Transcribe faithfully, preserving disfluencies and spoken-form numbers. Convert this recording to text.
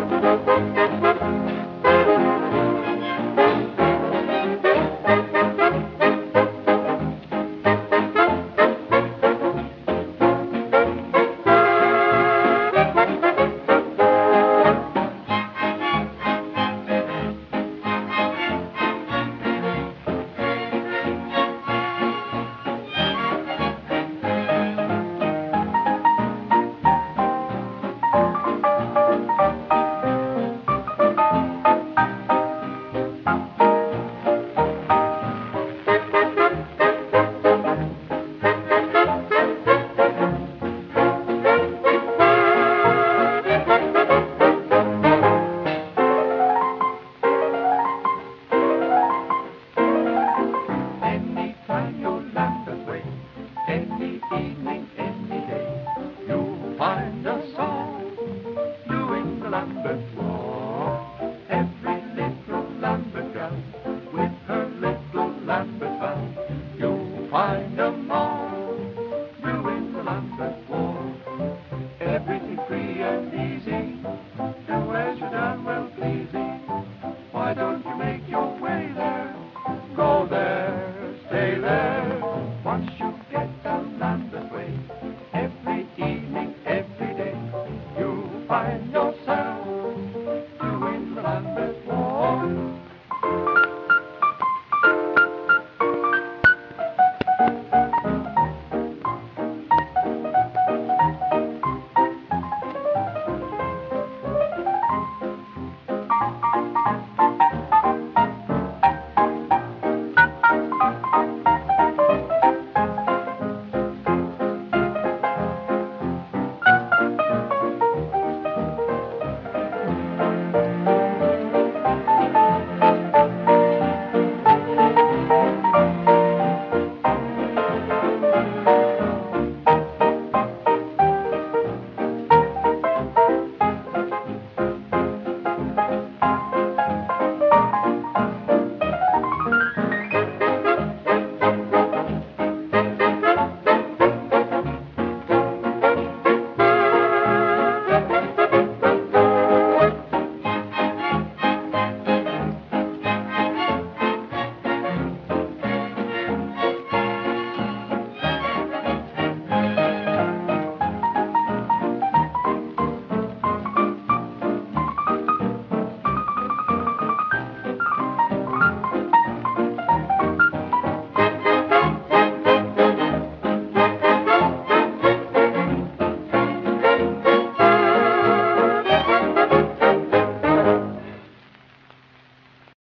Anytime you're Lambeth Way, any evening, any day, you'll find a song doing the Lambeth Walk. Every little Lambeth girl with her little Lambeth bell, you'll find them all doing the Lambeth Walk. Everything free and easy, do as you're done well pleasing. Why don't you make your way there? Go there, stay there. Once you get down Lambeth Way, every evening, every day, you'll find yourself